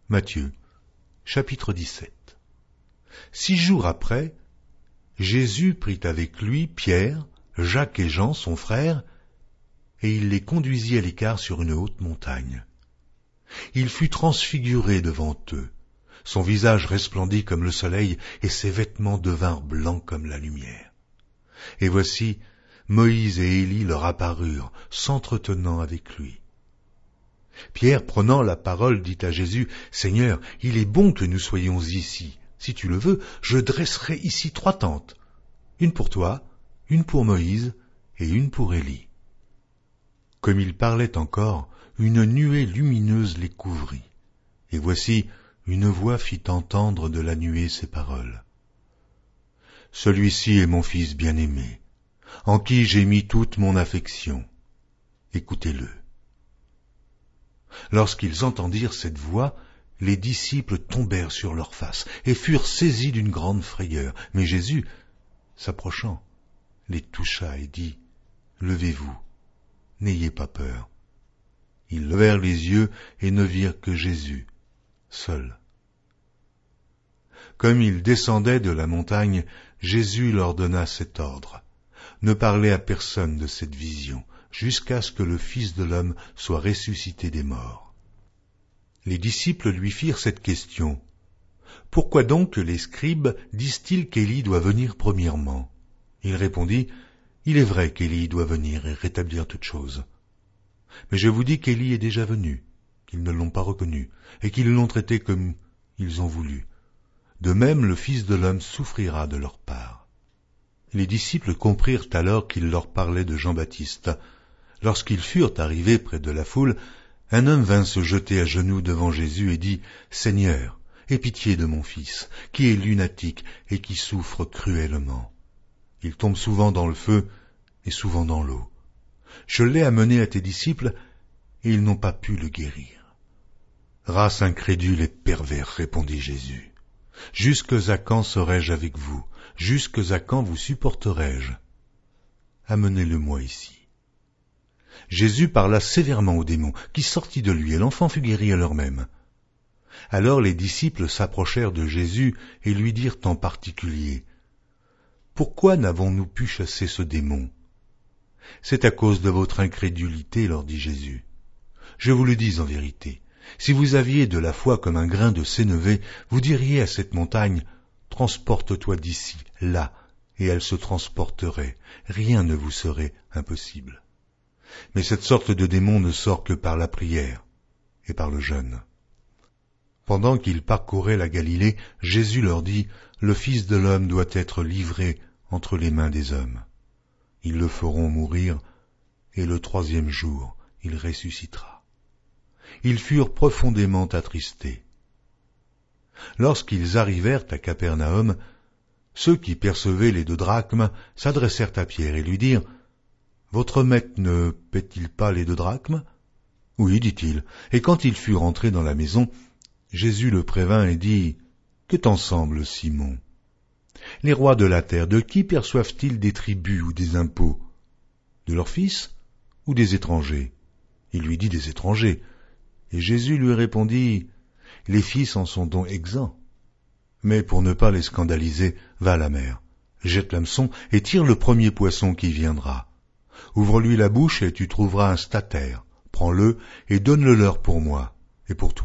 Matthieu, chapitre 17. 6 jours après, Jésus prit avec lui Pierre, Jacques et Jean, son frère, et il les conduisit à l'écart sur une haute montagne. Il fut transfiguré devant eux. Son visage resplendit comme le soleil, et ses vêtements devinrent blancs comme la lumière. Et voici, Moïse et Élie leur apparurent, s'entretenant avec lui. Pierre, prenant la parole, dit à Jésus, « Seigneur, il est bon que nous soyons ici. Si tu le veux, je dresserai ici 3 tentes, une pour toi, une pour Moïse et une pour Élie. » Comme il parlait encore, une nuée lumineuse les couvrit. Et voici, une voix fit entendre de la nuée ces paroles. « Celui-ci est mon fils bien-aimé, en qui j'ai mis toute mon affection. Écoutez-le. » Lorsqu'ils entendirent cette voix, les disciples tombèrent sur leurs faces et furent saisis d'une grande frayeur. Mais Jésus, s'approchant, les toucha et dit, « Levez-vous, n'ayez pas peur. » Ils levèrent les yeux et ne virent que Jésus, seul. Comme ils descendaient de la montagne, Jésus leur donna cet ordre. Ne parlez à personne de cette vision, jusqu'à ce que le Fils de l'homme soit ressuscité des morts. Les disciples lui firent cette question. « Pourquoi donc les scribes disent-ils qu'Élie doit venir premièrement ?» Il répondit, « Il est vrai qu'Élie doit venir et rétablir toutes choses. Mais je vous dis qu'Élie est déjà venu, qu'ils ne l'ont pas reconnu, et qu'ils l'ont traité comme ils ont voulu. De même, le Fils de l'homme souffrira de leur part. » Les disciples comprirent alors qu'il leur parlait de Jean-Baptiste. Lorsqu'ils furent arrivés près de la foule, un homme vint se jeter à genoux devant Jésus et dit, « Seigneur, aie pitié de mon fils, qui est lunatique et qui souffre cruellement. Il tombe souvent dans le feu et souvent dans l'eau. Je l'ai amené à tes disciples, et ils n'ont pas pu le guérir. » « Race incrédule et pervers, répondit Jésus. Jusques à quand serai-je avec vous? Jusques à quand vous supporterai-je? Amenez-le-moi ici. » Jésus parla sévèrement au démon, qui sortit de lui, et l'enfant fut guéri à l'heure même. Alors les disciples s'approchèrent de Jésus et lui dirent en particulier, « Pourquoi n'avons-nous pu chasser ce démon? » « C'est à cause de votre incrédulité, leur dit Jésus. Je vous le dis en vérité, si vous aviez de la foi comme un grain de sénévé, vous diriez à cette montagne, « Transporte-toi d'ici, là », et elle se transporterait, rien ne vous serait impossible. Mais cette sorte de démon ne sort que par la prière et par le jeûne. » Pendant qu'ils parcouraient la Galilée, Jésus leur dit, « Le Fils de l'homme doit être livré entre les mains des hommes. Ils le feront mourir, et le 3e jour, il ressuscitera. » Ils furent profondément attristés. Lorsqu'ils arrivèrent à Capernaum, ceux qui percevaient les 2 drachmes s'adressèrent à Pierre et lui dirent, « Votre maître ne paie-t-il pas les 2 drachmes ?» « Oui, dit-il. » Et quand il fut rentré dans la maison, Jésus le prévint et dit, « Que t'en semble, Simon? Les rois de la terre, de qui perçoivent-ils des tributs ou des impôts? De leurs fils ou des étrangers? » Il lui dit, « Des étrangers. » Et Jésus lui répondit, « Les fils en sont donc exempts. Mais pour ne pas les scandaliser, va à la mer, jette l'hameçon et tire le premier poisson qui viendra. Ouvre-lui la bouche et tu trouveras un statère. Prends-le et donne-le leur pour moi et pour toi. »